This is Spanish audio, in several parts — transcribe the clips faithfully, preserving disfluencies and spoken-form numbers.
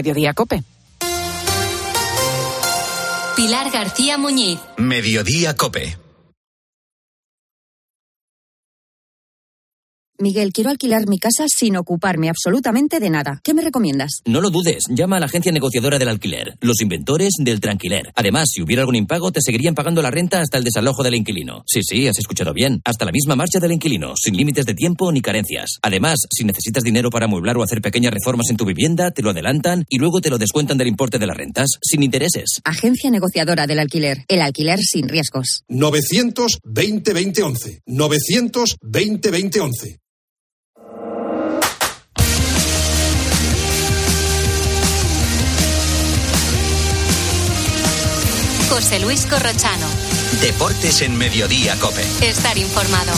Mediodía COPE. Pilar García Muñiz. Mediodía COPE. Miguel, quiero alquilar mi casa sin ocuparme absolutamente de nada. ¿Qué me recomiendas? No lo dudes, llama a la agencia negociadora del alquiler, los inventores del Tranquiler. Además, si hubiera algún impago, te seguirían pagando la renta hasta el desalojo del inquilino. Sí, sí, has escuchado bien. Hasta la misma marcha del inquilino, sin límites de tiempo ni carencias. Además, si necesitas dinero para amueblar o hacer pequeñas reformas en tu vivienda, te lo adelantan y luego te lo descuentan del importe de las rentas, sin intereses. Agencia negociadora del alquiler. El alquiler sin riesgos. novecientos veinte veinte once. novecientos veinte veinte once. José Luis Corrochano. Deportes en Mediodía COPE. Estar informado.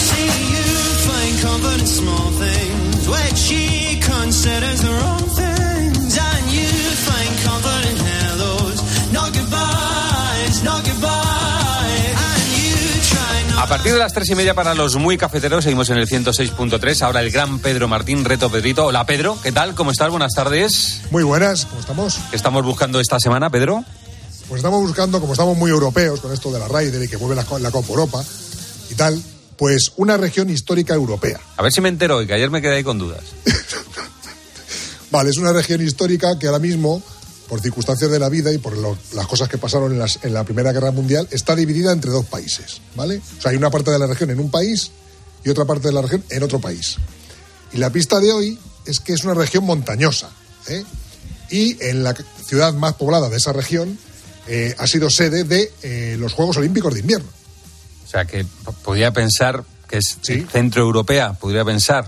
A partir de las tres y media para los muy cafeteros, seguimos en el ciento seis punto tres. Ahora el gran Pedro Martín, Reto Pedrito. Hola Pedro, ¿qué tal? ¿Cómo estás? Buenas tardes. Muy buenas, ¿cómo estamos? ¿Qué estamos buscando esta semana, Pedro? Pues estamos buscando, como estamos muy europeos con esto de la Ryder y que vuelve la, la Copa Europa y tal, pues una región histórica europea. A ver si me entero hoy, que ayer me quedé ahí con dudas. Vale, es una región histórica que ahora mismo, por circunstancias de la vida y por lo, las cosas que pasaron en, las, en la Primera Guerra Mundial, está dividida entre dos países, ¿vale? O sea, hay una parte de la región en un país y otra parte de la región en otro país. Y la pista de hoy es que es una región montañosa, ¿eh? Y en la ciudad más poblada de esa región eh, ha sido sede de eh, los Juegos Olímpicos de Invierno. O sea, que podría pensar que es ¿Sí? centroeuropea, podría pensar.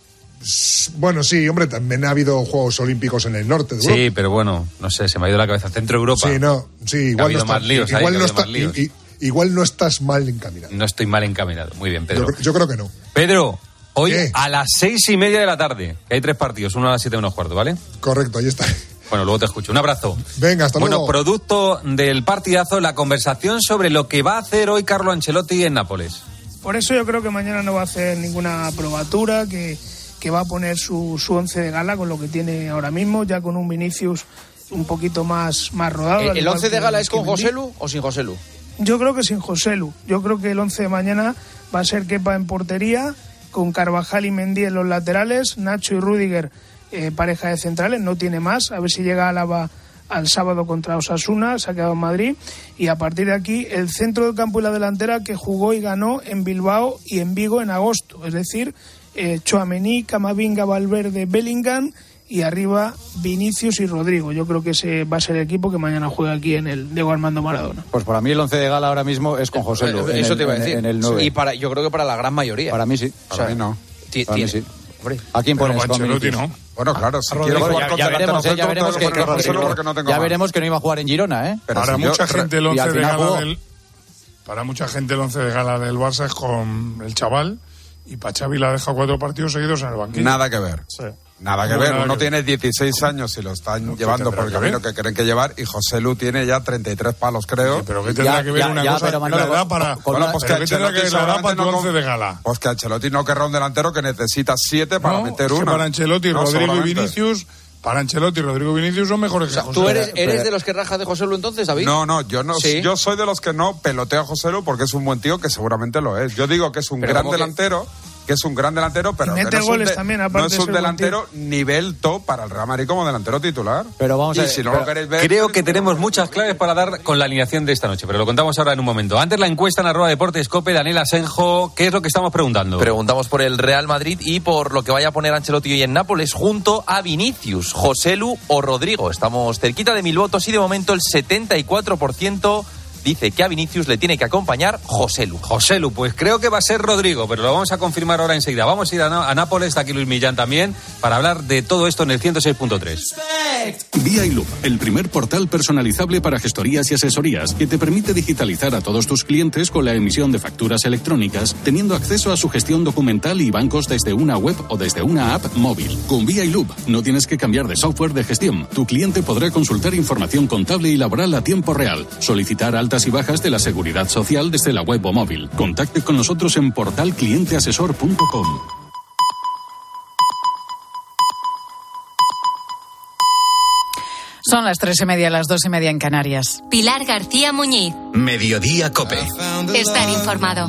Bueno, sí, hombre, también ha habido Juegos Olímpicos en el norte de Europa. Sí, pero bueno, no sé, se me ha ido la cabeza. Centroeuropa. Sí, no, sí, igual no, está, líos, igual, ahí, no está, líos. i, igual no estás mal encaminado. No estoy mal encaminado. Muy bien, Pedro. Yo, yo creo que no. Pedro, hoy ¿Qué? a las seis y media de la tarde, que hay tres partidos, uno a las siete y unos cuartos, ¿vale? Correcto, ahí está. Bueno, luego te escucho. Un abrazo. Venga, hasta bueno, luego. Bueno, producto del partidazo, la conversación sobre lo que va a hacer hoy Carlo Ancelotti en Nápoles. Por eso yo creo que mañana no va a hacer ninguna probatura, que, que va a poner su, su once de gala con lo que tiene ahora mismo, ya con un Vinicius un poquito más, más rodado. ¿El once de gala es con Joselu o sin Joselu? Yo creo que sin Joselu. Yo creo que el once de mañana va a ser Kepa en portería, con Carvajal y Mendy en los laterales, Nacho y Rüdiger eh, pareja de centrales, no tiene más. A ver si llega Álava al sábado contra Osasuna, se ha quedado en Madrid, y a partir de aquí el centro del campo y la delantera que jugó y ganó en Bilbao y en Vigo en agosto, es decir, eh, Tchouaméni, Camavinga, Valverde, Bellingham, y arriba Vinicius y Rodrigo. Yo creo que ese va a ser el equipo que mañana juega aquí en el Diego Armando Maradona. Pues para mí el once de gala ahora mismo es con José Lu. Eso te iba a decir. En el nueve. Y para, yo creo que para la gran mayoría. Para mí sí. Para o sea, mí no. T- para tiene, mí sí. Hombre. ¿A quién pones con Ancelotti, no? Bueno, claro, si quiero jugar con delantero centro, ya veremos que, que, porque no tengo ya más. veremos que no iba a jugar en Girona, ¿eh? Pero para si mucha yo, gente el once de gala jugó. del para mucha gente el once de gala del Barça es con el chaval, y para Xavi la deja cuatro partidos seguidos en el banquillo. Nada que ver. Sí. Nada que no, ver, nada uno que tiene ver. dieciséis años y lo están no, llevando por el que camino que creen que llevar, y José Lu tiene ya treinta y tres palos, creo. Sí, pero ¿qué tendrá ya, que ver ya, una ya, cosa pero Manolo, la edad para... Con bueno, pues que ¿qué tendrá que ver la edad para tu once de gala? Pues que Ancelotti no querrá un delantero que necesita siete para no, meter uno. uno. Para Ancelotti, no, Rodrigo y Vinicius... Para Ancelotti y Rodrigo Vinicius son mejores o sea, que José Lu. ¿Tú eres, eres de los que raja de José Lu entonces, David? No, no, yo no. ¿Sí? Yo soy de los que no peloteo a José Lu porque es un buen tío, que seguramente lo es. Yo digo que es un pero gran delantero... Que... que es un gran delantero, pero que no es un, de, también, no es un delantero nivel top para el Real Madrid como delantero titular. Pero vamos y a ver, si no pero, lo queréis ver... Creo que tenemos muchas claves para dar con la alineación de esta noche, pero lo contamos ahora en un momento. Antes la encuesta en arroba Deportes Cope, Daniel Asenjo, ¿qué es lo que estamos preguntando? Preguntamos por el Real Madrid y por lo que vaya a poner Ancelotti hoy en Nápoles junto a Vinicius, Joselu o Rodrigo. Estamos cerquita de mil votos y de momento el setenta y cuatro por ciento dice que a Vinicius le tiene que acompañar Joselu. Joselu, pues creo que va a ser Rodrigo, pero lo vamos a confirmar ahora enseguida. Vamos a ir a, Ná- a Nápoles, está aquí Luis Millán también, para hablar de todo esto en el ciento seis punto tres. Vía y Loop, el primer portal personalizable para gestorías y asesorías que te permite digitalizar a todos tus clientes con la emisión de facturas electrónicas, teniendo acceso a su gestión documental y bancos desde una web o desde una app móvil. Con Vía y Loop no tienes que cambiar de software de gestión. Tu cliente podrá consultar información contable y laboral a tiempo real, solicitar altas y bajas de la seguridad social desde la web o móvil. Contacte con nosotros en portal cliente asesor punto com. Son las tres y media, las dos y media en Canarias. Pilar García Muñiz. Mediodía COPE. Estar informado.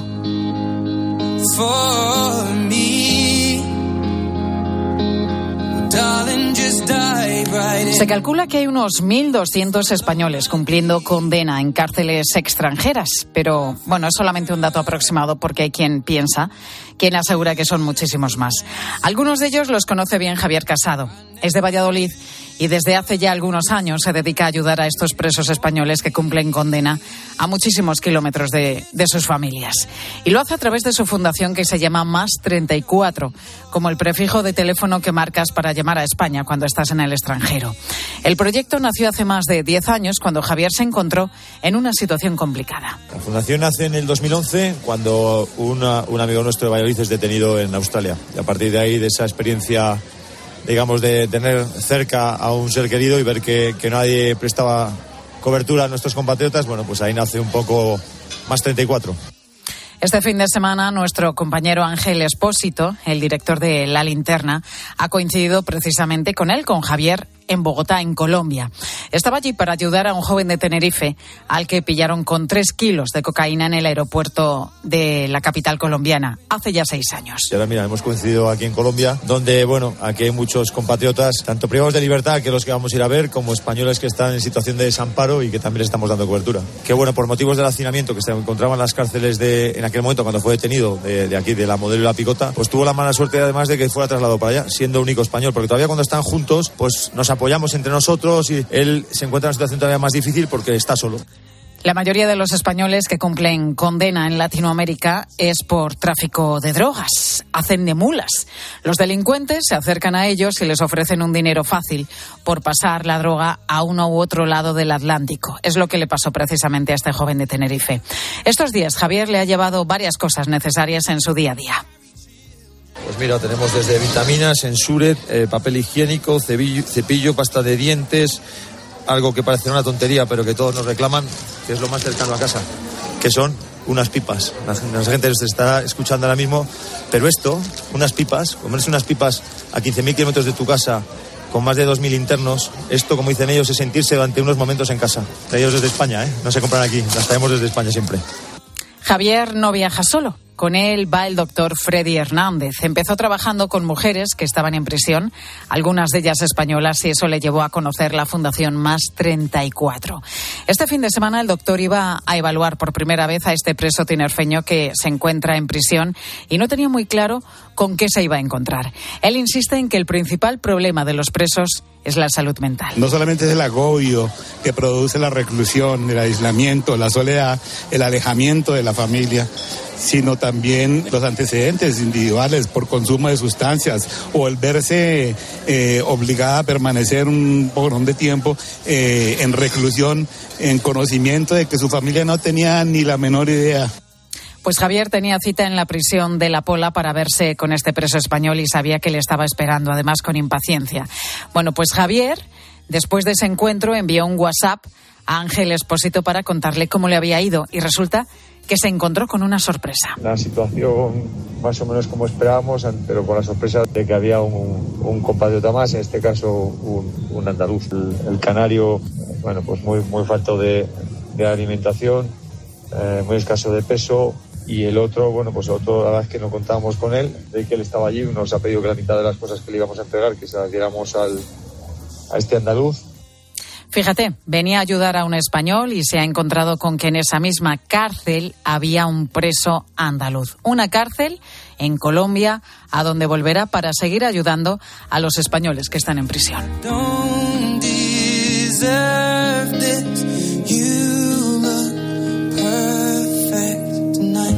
Se calcula que hay unos mil doscientos españoles cumpliendo condena en cárceles extranjeras, pero bueno, es solamente un dato aproximado porque hay quien piensa, quien asegura que son muchísimos más. Algunos de ellos los conoce bien Javier Casado. Es de Valladolid y desde hace ya algunos años se dedica a ayudar a estos presos españoles que cumplen condena a muchísimos kilómetros de, de sus familias. Y lo hace a través de su fundación que se llama Más treinta y cuatro, como el prefijo de teléfono que marcas para llamar a España cuando estás en el extranjero. El proyecto nació hace más de diez años cuando Javier se encontró en una situación complicada. La fundación nace en el dos mil once cuando una, un amigo nuestro de Valladolid es detenido en Australia. Y a partir de ahí, de esa experiencia, digamos, de tener cerca a un ser querido y ver que, que nadie prestaba cobertura a nuestros compatriotas, bueno, pues ahí nace un poco Más treinta y cuatro. Este fin de semana, nuestro compañero Ángel Espósito, el director de La Linterna, ha coincidido precisamente con él, con Javier, en Bogotá, en Colombia. Estaba allí para ayudar a un joven de Tenerife al que pillaron con tres kilos de cocaína en el aeropuerto de la capital colombiana hace ya seis años. Y ahora mira, hemos coincidido aquí en Colombia, donde, bueno, aquí hay muchos compatriotas, tanto privados de libertad, que los que vamos a ir a ver, como españoles que están en situación de desamparo y que también les estamos dando cobertura. Que bueno, por motivos del hacinamiento que se encontraban en las cárceles de, en aquel momento cuando fue detenido, de, de aquí, de la Modelo y la Picota, pues tuvo la mala suerte además de que fuera trasladado para allá, siendo único español, porque todavía cuando están juntos, pues nos apoyamos entre nosotros y él se encuentra en una situación todavía más difícil porque está solo. La mayoría de los españoles que cumplen condena en Latinoamérica es por tráfico de drogas. Hacen de mulas. Los delincuentes se acercan a ellos y les ofrecen un dinero fácil por pasar la droga a uno u otro lado del Atlántico. Es lo que le pasó precisamente a este joven de Tenerife. Estos días Javier le ha llevado varias cosas necesarias en su día a día. Pues mira, tenemos desde vitaminas, Ensure, eh, papel higiénico, cepillo, cepillo, pasta de dientes, algo que parece una tontería, pero que todos nos reclaman, que es lo más cercano a casa, que son unas pipas. La, la gente nos está escuchando ahora mismo, pero esto, unas pipas, comerse unas pipas a quince mil kilómetros de tu casa, con más de dos mil internos, esto, como dicen ellos, es sentirse durante unos momentos en casa. Ellos desde España, ¿eh? No se compran aquí, las traemos desde España siempre. Javier no viaja solo. Con él va el doctor Freddy Hernández. Empezó trabajando con mujeres que estaban en prisión, algunas de ellas españolas, y eso le llevó a conocer la Fundación Más treinta y cuatro. Este fin de semana el doctor iba a evaluar por primera vez a este preso tinerfeño que se encuentra en prisión y no tenía muy claro con qué se iba a encontrar. Él insiste en que el principal problema de los presos es la salud mental. No solamente es el agobio que produce la reclusión, el aislamiento, la soledad, el alejamiento de la familia, sino también los antecedentes individuales por consumo de sustancias o el verse eh, obligada a permanecer un porón de tiempo eh, en reclusión, en conocimiento de que su familia no tenía ni la menor idea. Pues Javier tenía cita en la prisión de La Pola para verse con este preso español y sabía que le estaba esperando, además con impaciencia. Bueno, pues Javier, después de ese encuentro, envió un WhatsApp a Ángel Espósito para contarle cómo le había ido y resulta que se encontró con una sorpresa. La situación más o menos como esperábamos, pero con la sorpresa de que había un, un compatriota más, en este caso un, un andaluz. El, el canario, bueno, pues muy, muy falto de, de alimentación, eh, muy escaso de peso. Y el otro, bueno, pues el otro, la verdad es que no contábamos con él, de que él estaba allí, nos ha pedido que la mitad de las cosas que le íbamos a entregar, que se las diéramos al, a este andaluz. Fíjate, venía a ayudar a un español y se ha encontrado con que en esa misma cárcel había un preso andaluz. Una cárcel en Colombia a donde volverá para seguir ayudando a los españoles que están en prisión. Don't deserve this. You look perfect tonight.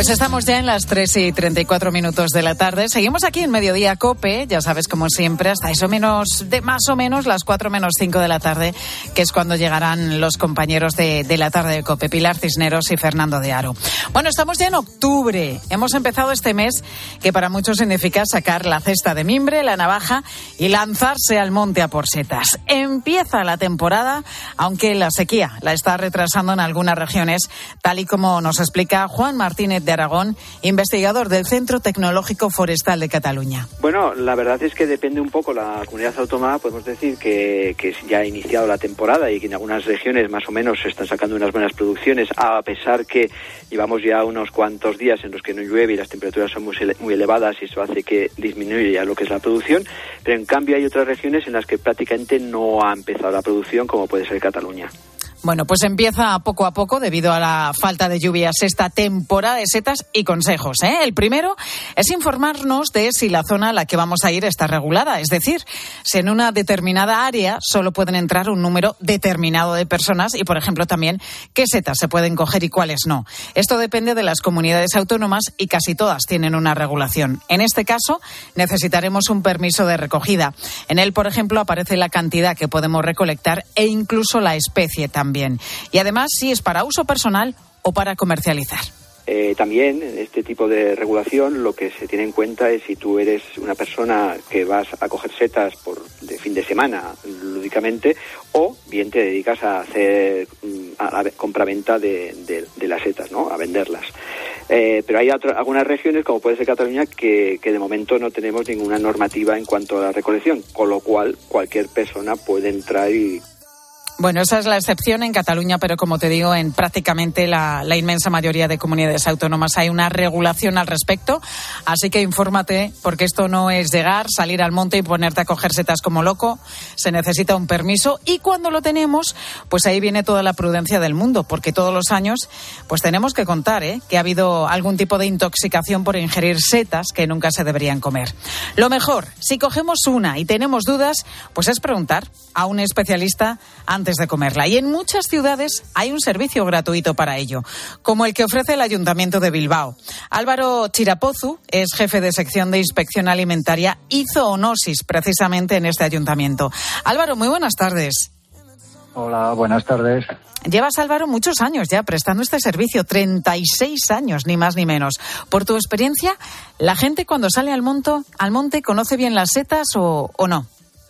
Pues estamos ya en las tres y treinta y cuatro minutos de la tarde. Seguimos aquí en Mediodía COPE, ya sabes, como siempre, hasta eso menos, de más o menos las cuatro menos cinco de la tarde, que es cuando llegarán los compañeros de, de la tarde de COPE, Pilar Cisneros y Fernando de Aro. Bueno, estamos ya en octubre. Hemos empezado este mes que para muchos significa sacar la cesta de mimbre, la navaja y lanzarse al monte a por setas. Empieza la temporada, aunque la sequía la está retrasando en algunas regiones, tal y como nos explica Juan Martínez de Aragón, investigador del Centro Tecnológico Forestal de Cataluña. Bueno, la verdad es que depende un poco. La comunidad autónoma, podemos decir que, que ya ha iniciado la temporada y que en algunas regiones más o menos se están sacando unas buenas producciones, a pesar que llevamos ya unos cuantos días en los que no llueve y las temperaturas son muy, muy elevadas, y eso hace que disminuya lo que es la producción. Pero en cambio hay otras regiones en las que prácticamente no ha empezado la producción, como puede ser Cataluña. Bueno, pues empieza poco a poco debido a la falta de lluvias esta temporada de setas y consejos, ¿eh? El primero es informarnos de si la zona a la que vamos a ir está regulada, es decir, si en una determinada área solo pueden entrar un número determinado de personas y, por ejemplo, también qué setas se pueden coger y cuáles no. Esto depende de las comunidades autónomas y casi todas tienen una regulación. En este caso, necesitaremos un permiso de recogida. En él, por ejemplo, aparece la cantidad que podemos recolectar e incluso la especie también. Bien. Y además, si es para uso personal o para comercializar. Eh, también en este tipo de regulación lo que se tiene en cuenta es si tú eres una persona que vas a coger setas por de fin de semana lúdicamente, o bien te dedicas a hacer a la compraventa de, de, de las setas, ¿no? A venderlas. Eh, pero hay otro, algunas regiones, como puede ser Cataluña, que, que de momento no tenemos ninguna normativa en cuanto a la recolección, con lo cual cualquier persona puede entrar y... Bueno, esa es la excepción en Cataluña, pero como te digo, en prácticamente la, la inmensa mayoría de comunidades autónomas hay una regulación al respecto, así que infórmate, porque esto no es llegar, salir al monte y ponerte a coger setas como loco, se necesita un permiso, y cuando lo tenemos, pues ahí viene toda la prudencia del mundo, porque todos los años pues tenemos que contar, ¿eh?, que ha habido algún tipo de intoxicación por ingerir setas que nunca se deberían comer. Lo mejor, si cogemos una y tenemos dudas, pues es preguntar a un especialista antes de comerla. Y en muchas ciudades hay un servicio gratuito para ello, como el que ofrece el Ayuntamiento de Bilbao. Álvaro Chirapozu es jefe de sección de inspección alimentaria y zoonosis precisamente en este ayuntamiento. Álvaro, muy buenas tardes. Hola, buenas tardes. Llevas, Álvaro, muchos años ya prestando este servicio, treinta y seis años, ni más ni menos. Por tu experiencia, ¿la gente cuando sale al, monto, al monte conoce bien las setas o, o no?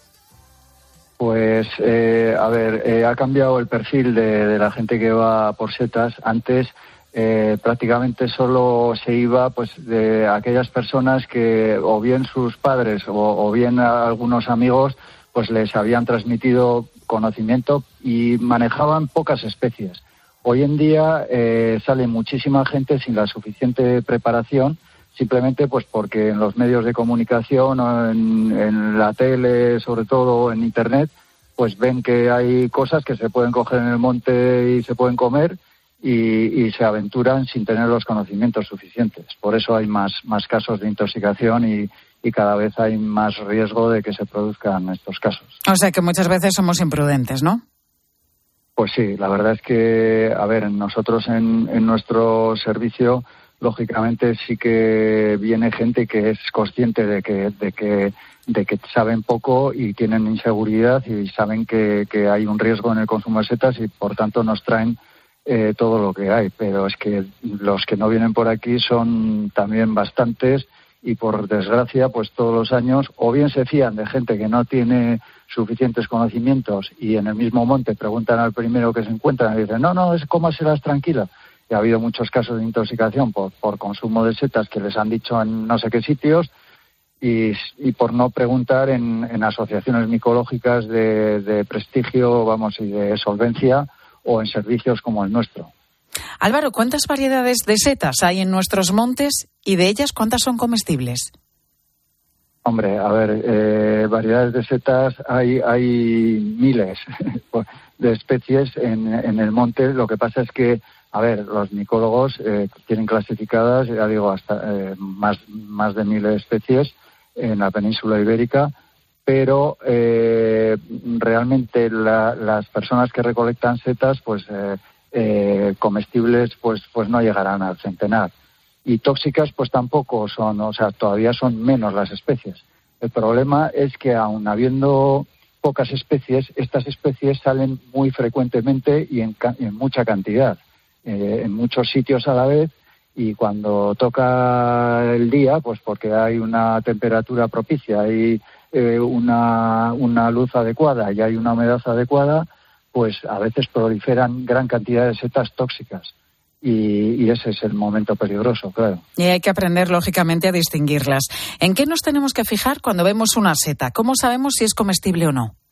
Pues, eh, a ver, eh, ha cambiado el perfil de, de la gente que va por setas. Antes eh, prácticamente solo se iba pues de aquellas personas que o bien sus padres o, o bien algunos amigos pues les habían transmitido conocimiento y manejaban pocas especies. Hoy en día eh, sale muchísima gente sin la suficiente preparación, simplemente pues porque en los medios de comunicación o en, en la tele, sobre todo en internet, pues ven que hay cosas que se pueden coger en el monte y se pueden comer y, y se aventuran sin tener los conocimientos suficientes. Por eso hay más, más casos de intoxicación y, y cada vez hay más riesgo de que se produzcan estos casos. O sea que muchas veces somos imprudentes, ¿no? Pues sí, la verdad es que, a ver, nosotros en, en nuestro servicio, lógicamente sí que viene gente que es consciente de que, de que, de que saben poco y tienen inseguridad y saben que, que hay un riesgo en el consumo de setas y por tanto nos traen eh, todo lo que hay. Pero es que los que no vienen por aquí son también bastantes y por desgracia pues todos los años o bien se fían de gente que no tiene suficientes conocimientos y en el mismo monte preguntan al primero que se encuentran y dicen no, no, es cómaselas tranquila. Y ha habido muchos casos de intoxicación por, por consumo de setas que les han dicho en no sé qué sitios y, y por no preguntar en, en asociaciones micológicas de, de prestigio, vamos, y de solvencia o en servicios como el nuestro. Álvaro, ¿cuántas variedades de setas hay en nuestros montes y de ellas cuántas son comestibles? Hombre, a ver, eh, variedades de setas hay, hay miles de especies en, en el monte. Lo que pasa es que, a ver, los micólogos eh, tienen clasificadas, ya digo, hasta eh, más, más de mil especies en la península ibérica, pero eh, realmente la, las personas que recolectan setas, pues eh, eh, comestibles, pues, pues no llegarán al centenar. Y tóxicas pues tampoco son, o sea, todavía son menos las especies. El problema es que aun habiendo pocas especies, estas especies salen muy frecuentemente y en, en mucha cantidad, eh, en muchos sitios a la vez, y cuando toca el día, pues porque hay una temperatura propicia, hay eh, una, una luz adecuada y hay una humedad adecuada, pues a veces proliferan gran cantidad de setas tóxicas. Y, y ese es el momento peligroso, claro. Y hay que aprender, lógicamente, a distinguirlas. ¿En qué nos tenemos que fijar cuando vemos una seta? ¿Cómo sabemos si es comestible o no?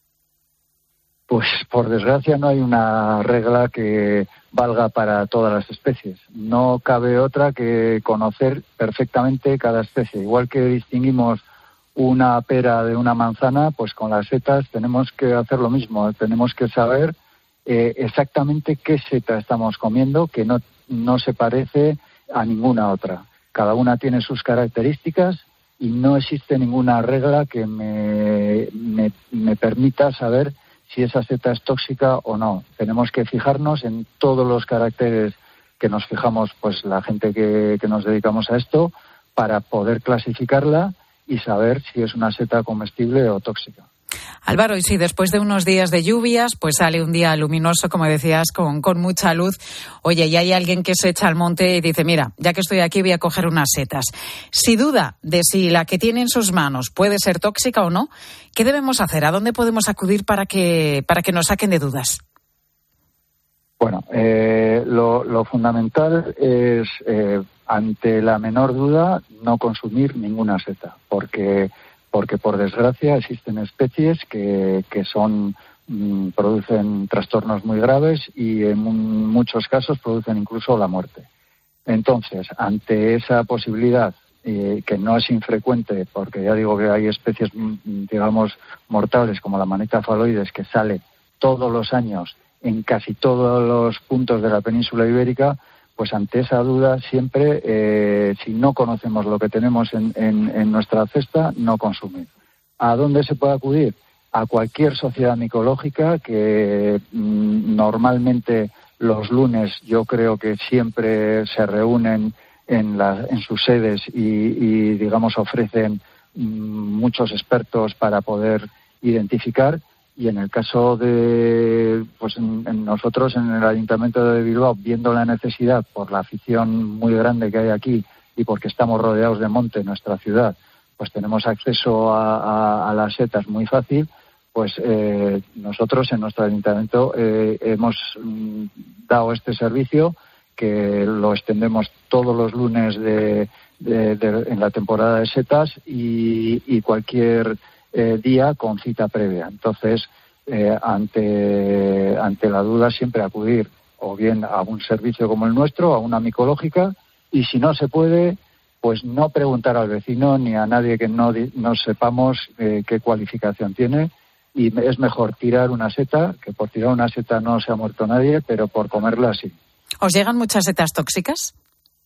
Pues, por desgracia, no hay una regla que valga para todas las especies. No cabe otra que conocer perfectamente cada especie. Igual que distinguimos una pera de una manzana, pues con las setas tenemos que hacer lo mismo. Tenemos que saber Eh, exactamente qué seta estamos comiendo, que no, no se parece a ninguna otra. Cada una tiene sus características y no existe ninguna regla que me, me, me permita saber si esa seta es tóxica o no. Tenemos que fijarnos en todos los caracteres que nos fijamos, pues la gente que, que nos dedicamos a esto, para poder clasificarla y saber si es una seta comestible o tóxica. Álvaro, y si después de unos días de lluvias, pues sale un día luminoso, como decías, con, con mucha luz, oye, y hay alguien que se echa al monte y dice, mira, ya que estoy aquí voy a coger unas setas. Si duda de si la que tiene en sus manos puede ser tóxica o no, ¿qué debemos hacer? ¿A dónde podemos acudir para que, para que nos saquen de dudas? Bueno, eh, lo, lo fundamental es, eh, ante la menor duda, no consumir ninguna seta, porque... porque por desgracia existen especies que, que son mmm, producen trastornos muy graves y en muchos casos producen incluso la muerte. Entonces, ante esa posibilidad, eh, que no es infrecuente, porque ya digo que hay especies, digamos, mortales como la manita faloides, que sale todos los años en casi todos los puntos de la península ibérica, pues ante esa duda siempre, eh, si no conocemos lo que tenemos en, en, en nuestra cesta, no consumir. ¿A dónde se puede acudir? A cualquier sociedad micológica que mmm, normalmente los lunes yo creo que siempre se reúnen en, la, en sus sedes y, y digamos ofrecen mmm, muchos expertos para poder identificar. Y en el caso de pues en, en nosotros en el Ayuntamiento de Bilbao, viendo la necesidad por la afición muy grande que hay aquí y porque estamos rodeados de monte en nuestra ciudad, pues tenemos acceso a, a, a las setas muy fácil, pues eh, nosotros en nuestro Ayuntamiento eh, hemos mm, dado este servicio, que lo extendemos todos los lunes de, de, de, en la temporada de setas y, y cualquier Eh, día con cita previa. Entonces, eh, ante ante la duda siempre acudir o bien a un servicio como el nuestro, a una micológica, y si no se puede, pues no preguntar al vecino ni a nadie que no, no sepamos eh, qué cualificación tiene, y es mejor tirar una seta, que por tirar una seta no se ha muerto nadie, pero por comerla sí. ¿Os llegan muchas setas tóxicas?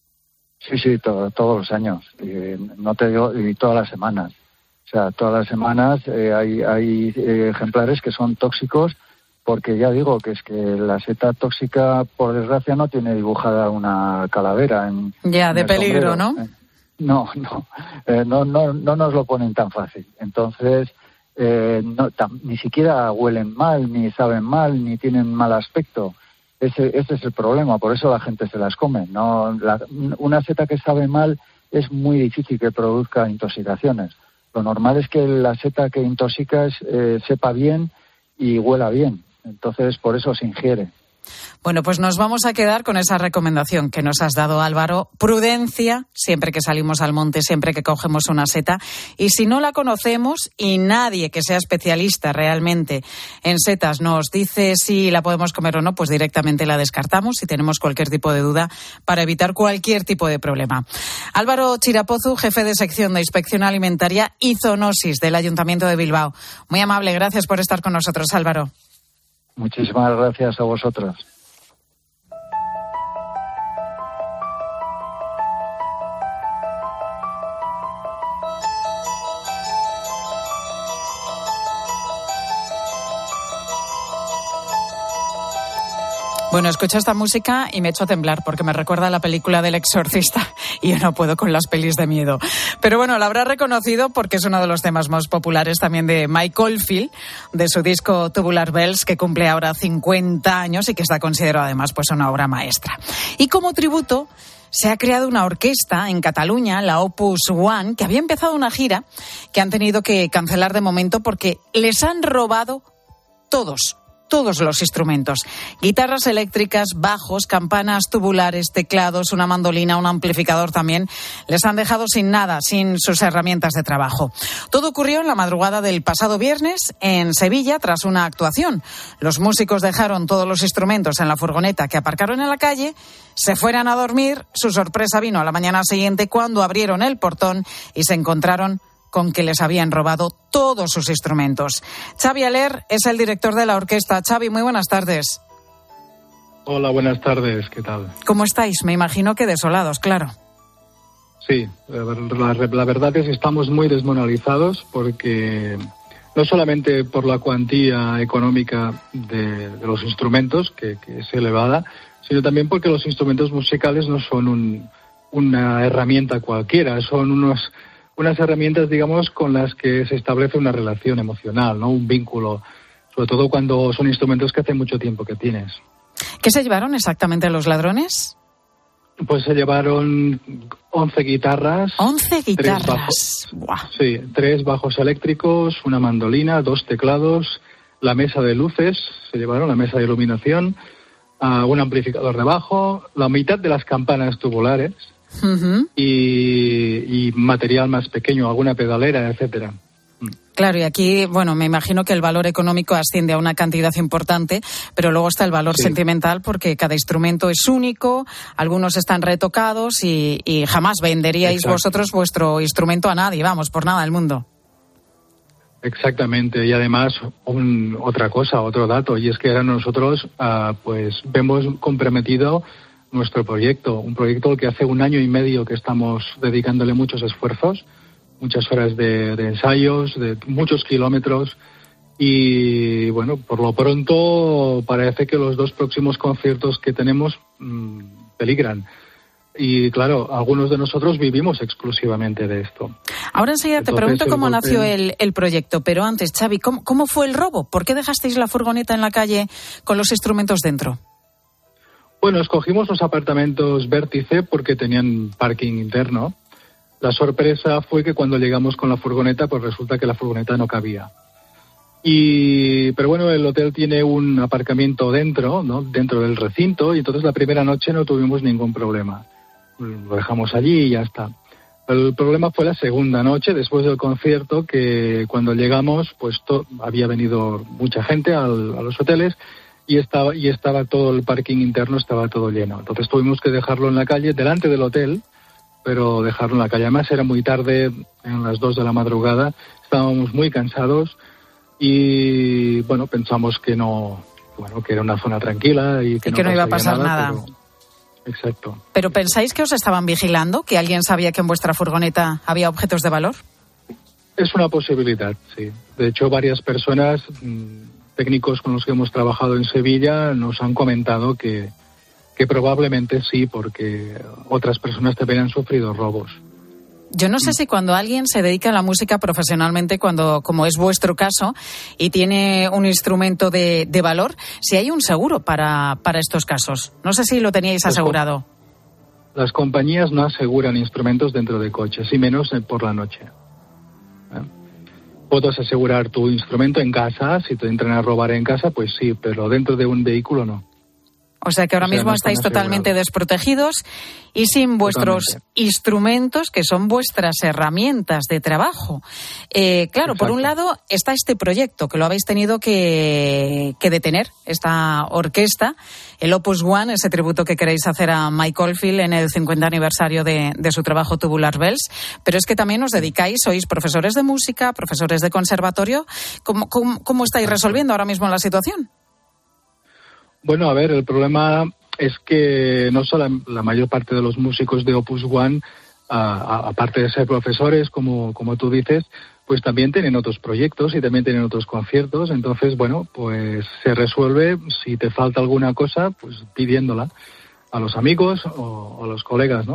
Sí, sí, to- todos los años, y, no te digo, y todas las semanas. O sea, todas las semanas eh, hay, hay eh, ejemplares que son tóxicos, porque ya digo que es que la seta tóxica, por desgracia, no tiene dibujada una calavera. En, ya, en de peligro, sombrero. ¿no? Eh, no, no, eh, no, no, no nos lo ponen tan fácil. Entonces, eh, no, tam, ni siquiera huelen mal, ni saben mal, ni tienen mal aspecto. Ese, ese es el problema, por eso la gente se las come. No, la, una seta que sabe mal es muy difícil que produzca intoxicaciones. Lo normal es que la seta que intoxica eh, sepa bien y huela bien. Entonces, por eso se ingiere. Bueno, pues nos vamos a quedar con esa recomendación que nos has dado, Álvaro. Prudencia, siempre que salimos al monte, siempre que cogemos una seta. Y si no la conocemos y nadie que sea especialista realmente en setas nos dice si la podemos comer o no, pues directamente la descartamos si tenemos cualquier tipo de duda, para evitar cualquier tipo de problema. Álvaro Chirapozu, jefe de sección de Inspección Alimentaria y Zoonosis del Ayuntamiento de Bilbao. Muy amable, gracias por estar con nosotros, Álvaro. Muchísimas gracias a vosotros. Bueno, escucho esta música y me echo a temblar porque me recuerda a la película del Exorcista. y yo no puedo con las pelis de miedo. Pero bueno, lo habrá reconocido porque es uno de los temas más populares también de Mike Oldfield, de su disco Tubular Bells, que cumple ahora cincuenta años y que está considerado además pues una obra maestra. Y como tributo, se ha creado una orquesta en Cataluña, la Opus One, que había empezado una gira que han tenido que cancelar de momento porque les han robado todos, todos los instrumentos. Guitarras eléctricas, bajos, campanas tubulares, teclados, una mandolina, un amplificador también. Les han dejado sin nada, sin sus herramientas de trabajo. Todo ocurrió en la madrugada del pasado viernes en Sevilla tras una actuación. Los músicos dejaron todos los instrumentos en la furgoneta que aparcaron en la calle, se fueron a dormir. Su sorpresa vino a la mañana siguiente cuando abrieron el portón y se encontraron con que les habían robado todos sus instrumentos. Xavi Aller es el director de la orquesta. Xavi, muy buenas tardes. Hola, buenas tardes, ¿qué tal? ¿Cómo estáis? Me imagino que desolados, claro. Sí, la, la verdad es que estamos muy desmoralizados porque no solamente por la cuantía económica de, de los instrumentos, que, que es elevada, sino también porque los instrumentos musicales no son un, una herramienta cualquiera, son unos... unas herramientas, digamos, con las que se establece una relación emocional, ¿no? Un vínculo, sobre todo cuando son instrumentos que hace mucho tiempo que tienes. ¿Qué se llevaron exactamente los ladrones? Pues se llevaron once guitarras. ¿Once guitarras? Tres bajos, Buah. Sí, tres bajos eléctricos, una mandolina, dos teclados, la mesa de luces, se llevaron la mesa de iluminación, uh, un amplificador de bajo, la mitad de las campanas tubulares, Uh-huh. y, y material más pequeño, alguna pedalera, etcétera. Claro, y aquí, bueno, me imagino que el valor económico asciende a una cantidad importante, pero luego está el valor sí. sentimental, porque cada instrumento es único, algunos están retocados y, y jamás venderíais Exacto. vosotros vuestro instrumento a nadie, vamos, por nada del mundo. Exactamente, y además un, otra cosa, otro dato, y es que ahora nosotros uh, pues vemos comprometido nuestro proyecto, un proyecto al que hace un año y medio que estamos dedicándole muchos esfuerzos, muchas horas de, de ensayos, de muchos kilómetros, y bueno, por lo pronto parece que los dos próximos conciertos que tenemos mmm, peligran. Y claro, algunos de nosotros vivimos exclusivamente de esto. Ahora enseguida te pregunto cómo nació el, el proyecto, pero antes, Xavi, ¿cómo, ¿cómo fue el robo? ¿Por qué dejasteis la furgoneta en la calle con los instrumentos dentro? Bueno, escogimos los apartamentos Vértice porque tenían parking interno. La sorpresa fue que cuando llegamos con la furgoneta, pues resulta que la furgoneta no cabía. Y, pero bueno, el hotel tiene un aparcamiento dentro, ¿no? Dentro del recinto, y entonces la primera noche no tuvimos ningún problema. Lo dejamos allí y ya está. El problema fue la segunda noche, después del concierto, que cuando llegamos, pues to- había venido mucha gente al, a los hoteles, y estaba y estaba todo el parking interno, estaba todo lleno. Entonces tuvimos que dejarlo en la calle, delante del hotel, pero dejarlo en la calle. Además era muy tarde, en las dos de la madrugada, estábamos muy cansados y, bueno, pensamos que no, bueno, que era una zona tranquila y que, y que no, no iba a pasar nada. nada. Pero, exacto. ¿Pero pensáis que os estaban vigilando? ¿Que alguien sabía que en vuestra furgoneta había objetos de valor? Es una posibilidad, sí. De hecho, varias personas... Mmm, técnicos con los que hemos trabajado en Sevilla nos han comentado que, que probablemente sí, porque otras personas también han sufrido robos. Yo no sé si cuando alguien se dedica a la música profesionalmente, cuando como es vuestro caso, y tiene un instrumento de, de valor, si hay un seguro para, para estos casos. No sé si lo teníais asegurado. Las compañías no aseguran instrumentos dentro de coches, y menos por la noche. ¿Eh? Puedes asegurar tu instrumento en casa, si te entran a robar en casa, pues sí, pero dentro de un vehículo no. O sea que ahora o sea, mismo no estáis totalmente desprotegidos y sin vuestros totalmente. Instrumentos, que son vuestras herramientas de trabajo. Eh, claro, Exacto. Por un lado está este proyecto, que lo habéis tenido que, que detener, esta orquesta, el Opus One, ese tributo que queréis hacer a Mike Oldfield en el cincuenta aniversario de, de su trabajo Tubular Bells. Pero es que también os dedicáis, sois profesores de música, profesores de conservatorio. ¿Cómo, cómo, cómo estáis resolviendo ahora mismo la situación? Bueno, a ver, el problema es que no solo la mayor parte de los músicos de Opus One, a, a, aparte de ser profesores, como, como tú dices, pues también tienen otros proyectos y también tienen otros conciertos. Entonces, bueno, pues se resuelve, si te falta alguna cosa, pues pidiéndola a los amigos o a los colegas, ¿no?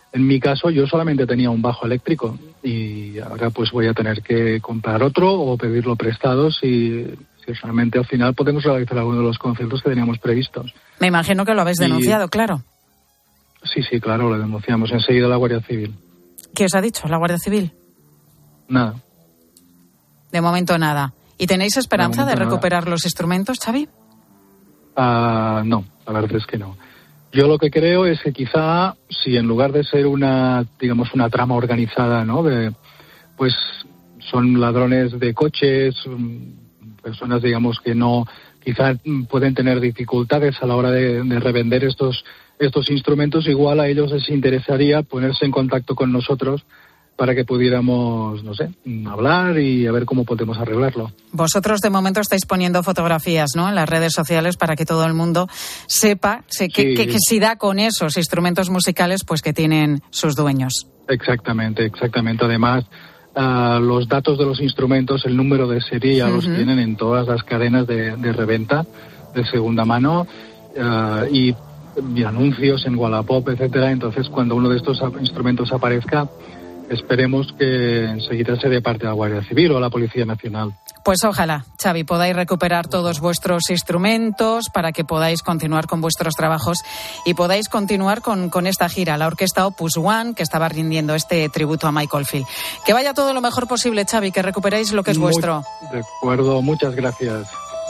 En mi caso, yo solamente tenía un bajo eléctrico y ahora pues voy a tener que comprar otro o pedirlo prestado si, si realmente al final podemos realizar alguno de los conciertos que teníamos previstos. Me imagino que lo habéis denunciado, y... claro. Sí, sí, claro, lo denunciamos enseguida a la Guardia Civil. ¿Qué os ha dicho la Guardia Civil? Nada. De momento nada. ¿Y tenéis esperanza de, de recuperar nada. los instrumentos, Xavi? Uh, no, la verdad es que no. Yo lo que creo es que quizá si en lugar de ser una, digamos, una trama organizada, ¿no? De, pues son ladrones de coches, personas, digamos, que no, quizá pueden tener dificultades a la hora de, de revender estos estos instrumentos, igual a ellos les interesaría ponerse en contacto con nosotros para que pudiéramos, no sé, hablar y a ver cómo podemos arreglarlo. Vosotros de momento estáis poniendo fotografías, ¿no?, en las redes sociales para que todo el mundo sepa que, sí. que, que si da con esos instrumentos musicales, pues que tienen sus dueños. Exactamente, exactamente. Además, uh, los datos de los instrumentos, el número de serie ya uh-huh. los tienen en todas las cadenas de, de reventa de segunda mano uh, y, y anuncios en Wallapop, etcétera. Entonces, cuando uno de estos instrumentos aparezca, esperemos que enseguida se dé parte a la Guardia Civil o a la Policía Nacional. Pues ojalá, Xavi, podáis recuperar todos vuestros instrumentos para que podáis continuar con vuestros trabajos y podáis continuar con, con esta gira, la Orquesta Opus One, que estaba rindiendo este tributo a Michael Field. Que vaya todo lo mejor posible, Xavi, que recuperéis lo que es Muy, vuestro. De acuerdo, muchas gracias.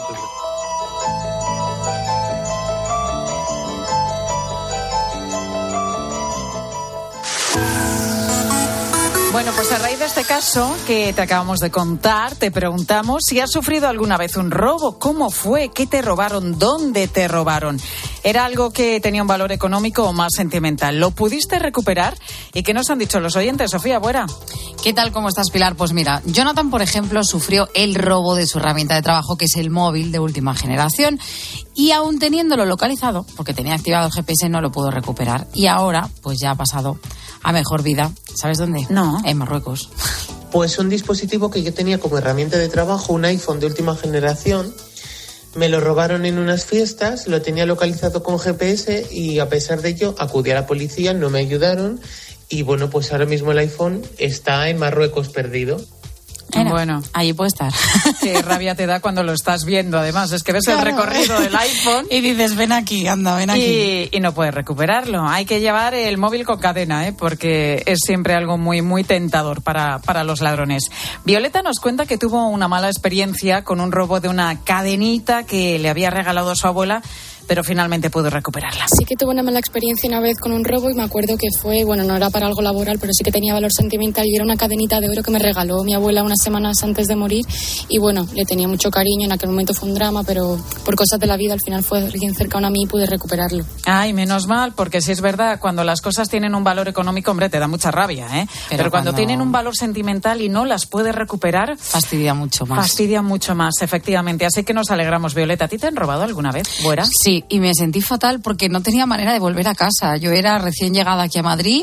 Bueno, pues a raíz de este caso que te acabamos de contar, te preguntamos si has sufrido alguna vez un robo, cómo fue, qué te robaron, dónde te robaron. ¿Era algo que tenía un valor económico o más sentimental? ¿Lo pudiste recuperar? ¿Y qué nos han dicho los oyentes? Sofía Buera. ¿Qué tal? ¿Cómo estás, Pilar? Pues mira, Jonathan, por ejemplo, sufrió el robo de su herramienta de trabajo, que es el móvil de última generación, y aún teniéndolo localizado, porque tenía activado el G P S, no lo pudo recuperar. Y ahora, pues ya ha pasado a mejor vida. ¿Sabes dónde? No. En Marruecos. Pues un dispositivo que yo tenía como herramienta de trabajo, un iPhone de última generación. Me lo robaron en unas fiestas, lo tenía localizado con G P S y a pesar de ello acudí a la policía, no me ayudaron y bueno, pues ahora mismo el iPhone está en Marruecos perdido. Era. Bueno, allí puede estar. Qué rabia te da cuando lo estás viendo, además. Es que ves claro. el recorrido del iPhone y dices, ven aquí, anda, ven aquí. Y, y no puedes recuperarlo. Hay que llevar el móvil con cadena, ¿eh? Porque es siempre algo muy, muy tentador para, para los ladrones. Violeta nos cuenta que tuvo una mala experiencia con un robo de una cadenita que le había regalado su abuela, pero finalmente pudo recuperarla. Sí que tuve una mala experiencia una vez con un robo y me acuerdo que fue, bueno, no era para algo laboral, pero sí que tenía valor sentimental y era una cadenita de oro que me regaló mi abuela unas semanas antes de morir y bueno, le tenía mucho cariño, en aquel momento fue un drama, pero por cosas de la vida al final fue alguien cercano a mí y pude recuperarlo. Ay, menos mal, porque si es verdad, cuando las cosas tienen un valor económico, hombre, te da mucha rabia, ¿eh? Pero, pero cuando, cuando tienen un valor sentimental y no las puedes recuperar, fastidia mucho más. Fastidia mucho más, efectivamente. Así que nos alegramos, Violeta. ¿A ti te han robado alguna vez, Buera? Sí, y me sentí fatal porque no tenía manera de volver a casa. Yo era recién llegada aquí a Madrid,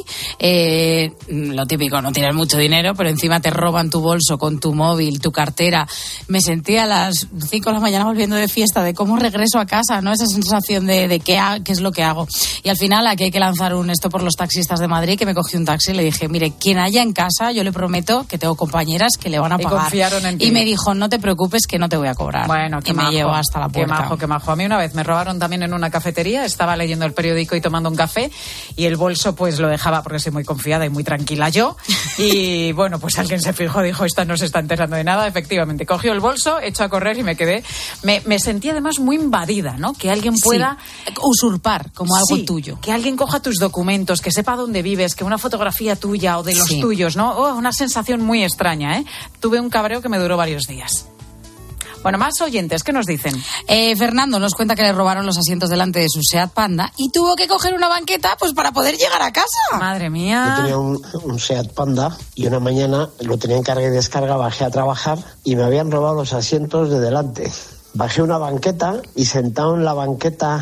eh, lo típico, no tienes mucho dinero, pero encima te roban tu bolso con tu móvil, tu cartera. Me sentí a las cinco de la mañana volviendo de fiesta, de cómo regreso a casa, ¿no? Esa sensación de, de qué, ha, qué es lo que hago. Y al final aquí hay que lanzar un esto por los taxistas de Madrid, que me cogí un taxi y le dije, mire, quien haya en casa, yo le prometo que tengo compañeras que le van a pagar. Y confiaron en ti. Y me dijo, no te preocupes que no te voy a cobrar. Bueno, qué y majo, me llevó hasta la puerta. Qué majo, qué majo. A mí una vez me robaron también en una cafetería, estaba leyendo el periódico y tomando un café y el bolso pues lo dejaba porque soy muy confiada y muy tranquila yo y bueno, pues alguien se fijó, dijo, esta no se está enterando de nada, efectivamente, cogió el bolso, echó a correr y me quedé, me, me sentí además muy invadida, ¿no? Que alguien pueda sí, usurpar como algo sí, tuyo. Que alguien coja tus documentos, que sepa dónde vives, que una fotografía tuya o de los sí. tuyos, ¿no? Oh, una sensación muy extraña, ¿eh? Tuve un cabreo que me duró varios días. Bueno, más oyentes, ¿qué nos dicen? Eh, Fernando nos cuenta que le robaron los asientos delante de su Seat Panda y tuvo que coger una banqueta pues para poder llegar a casa. Madre mía. Yo tenía un, un Seat Panda y una mañana lo tenía en carga y descarga, bajé a trabajar y me habían robado los asientos de delante. Bajé una banqueta y sentado en la banqueta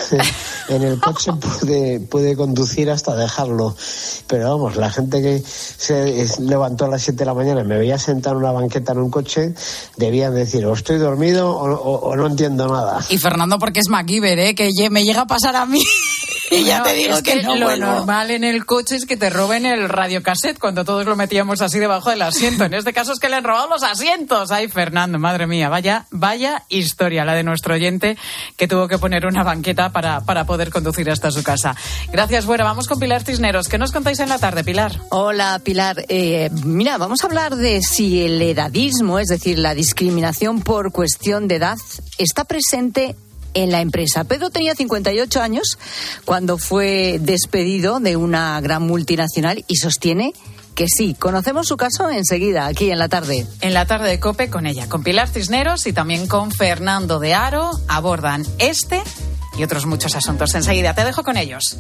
en el coche pude, pude conducir hasta dejarlo. Pero vamos, la gente que se levantó a las siete de la mañana y me veía sentado en una banqueta en un coche, debían decir o estoy dormido o, o, o no entiendo nada. Y Fernando porque es MacGyver, ¿eh? Que me llega a pasar a mí. Y ya te digo es que, que no lo vuelvo. normal en el coche es que te roben el radiocassette cuando todos lo metíamos así debajo del asiento. En este caso es que le han robado los asientos. Ay, Fernando, madre mía, vaya, vaya historia la de nuestro oyente que tuvo que poner una banqueta para, para poder conducir hasta su casa. Gracias, Buena. Vamos con Pilar Cisneros. ¿Qué nos contáis en la tarde, Pilar? Hola, Pilar. Eh, mira, vamos a hablar de si el edadismo, es decir, la discriminación por cuestión de edad, está presente en la empresa. Pedro tenía cincuenta y ocho años cuando fue despedido de una gran multinacional y sostiene que sí. Conocemos su caso enseguida, aquí en la tarde. En la tarde de COPE con ella, con Pilar Cisneros y también con Fernando de Aro, abordan este y otros muchos asuntos. Enseguida te dejo con ellos.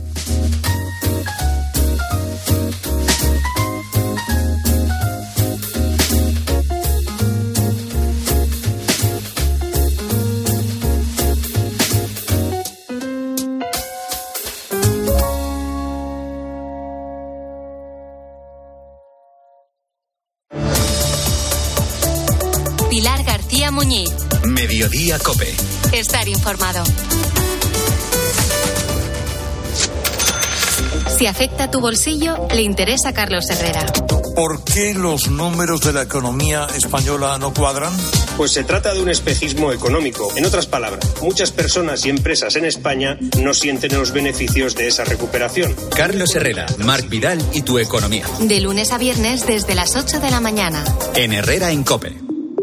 Pilar García Muñiz. Mediodía COPE. Estar informado. Si afecta tu bolsillo, le interesa a Carlos Herrera. ¿Por qué los números de la economía española no cuadran? Pues se trata de un espejismo económico. En otras palabras, muchas personas y empresas en España no sienten los beneficios de esa recuperación. Carlos Herrera, Marc Vidal y tu economía. De lunes a viernes desde las ocho de la mañana. En Herrera en COPE.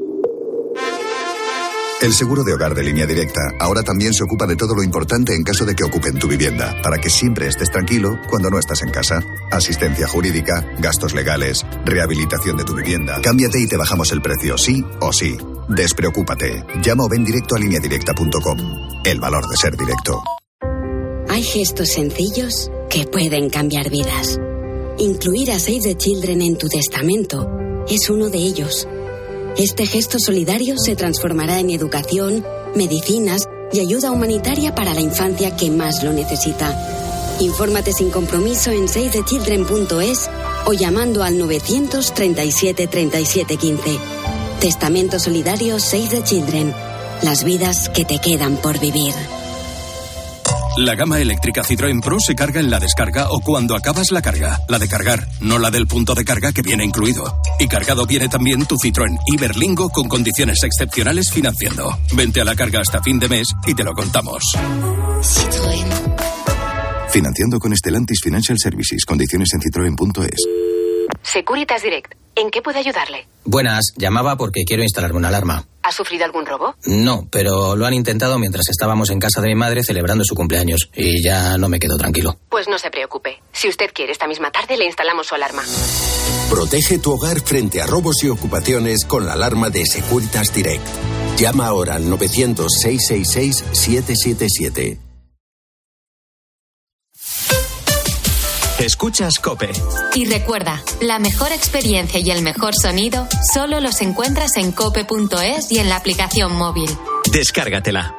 El seguro de hogar de Línea Directa ahora también se ocupa de todo lo importante en caso de que ocupen tu vivienda, para que siempre estés tranquilo cuando no estás en casa. Asistencia jurídica, gastos legales, rehabilitación de tu vivienda. Cámbiate y te bajamos el precio, sí o sí. Despreocúpate. Llama o ven directo a línea directa punto com. El valor de ser directo. Hay gestos sencillos que pueden cambiar vidas. Incluir a Save the Children en tu testamento es uno de ellos. Este gesto solidario se transformará en educación, medicinas y ayuda humanitaria para la infancia que más lo necesita. Infórmate sin compromiso en save the children punto es o llamando al novecientos treinta y siete treinta y siete quince. Testamento solidario Save the Children. Las vidas que te quedan por vivir. La gama eléctrica Citroën Pro se carga en la descarga o cuando acabas la carga. La de cargar, no la del punto de carga que viene incluido. Y cargado viene también tu Citroën Iberlingo con condiciones excepcionales financiando. Vente a la carga hasta fin de mes y te lo contamos. Citroën. Financiando con Stellantis Financial Services. Condiciones en citroen punto es. Securitas Direct. ¿En qué puedo ayudarle? Buenas, llamaba porque quiero instalarme una alarma. ¿Ha sufrido algún robo? No, pero lo han intentado mientras estábamos en casa de mi madre celebrando su cumpleaños y ya no me quedo tranquilo. Pues no se preocupe. Si usted quiere, esta misma tarde le instalamos su alarma. Protege tu hogar frente a robos y ocupaciones con la alarma de Securitas Direct. Llama ahora al novecientos, seiscientos sesenta y seis, setecientos setenta y siete. Escuchas COPE. Y recuerda, la mejor experiencia y el mejor sonido solo los encuentras en cope punto es y en la aplicación móvil. Descárgatela.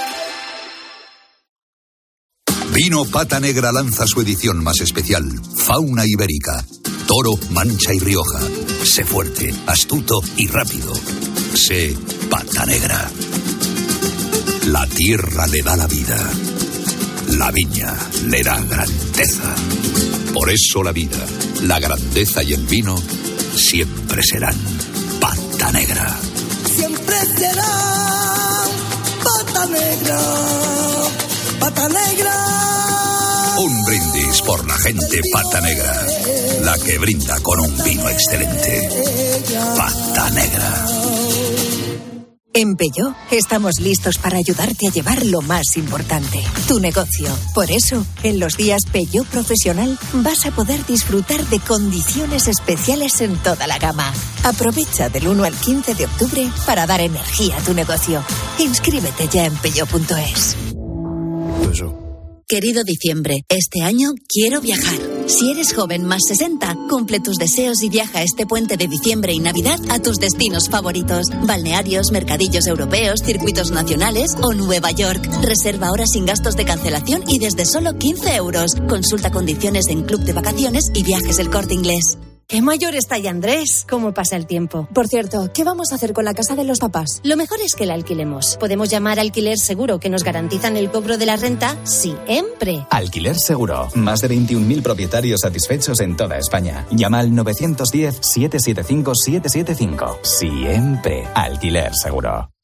Vino Pata Negra lanza su edición más especial, Fauna Ibérica. Toro, Mancha y Rioja. Sé fuerte, astuto y rápido. Sé Pata Negra. La tierra le da la vida. La viña le da grandeza. Por eso la vida, la grandeza y el vino siempre serán Pata Negra. Siempre será Pata Negra, Pata Negra. Un brindis por la gente Pata Negra, la que brinda con un vino excelente. Pata Negra. En Peugeot estamos listos para ayudarte a llevar lo más importante, tu negocio. Por eso, en los días Peugeot Profesional vas a poder disfrutar de condiciones especiales en toda la gama. Aprovecha del uno al quince de octubre para dar energía a tu negocio. Inscríbete ya en peugeot punto es. Querido diciembre, este año quiero viajar. Si eres joven más sesenta, cumple tus deseos y viaja este puente de diciembre y Navidad a tus destinos favoritos. Balnearios, mercadillos europeos, circuitos nacionales o Nueva York. Reserva ahora sin gastos de cancelación y desde solo quince euros. Consulta condiciones en Club de Vacaciones y Viajes El Corte Inglés. Qué mayor está ya Andrés. ¿Cómo pasa el tiempo? Por cierto, ¿qué vamos a hacer con la casa de los papás? Lo mejor es que la alquilemos. Podemos llamar a Alquiler Seguro, que nos garantizan el cobro de la renta siempre. Alquiler Seguro. Más de veintiún mil propietarios satisfechos en toda España. Llama al nueve uno cero, siete siete cinco, siete siete cinco. Siempre. Alquiler Seguro.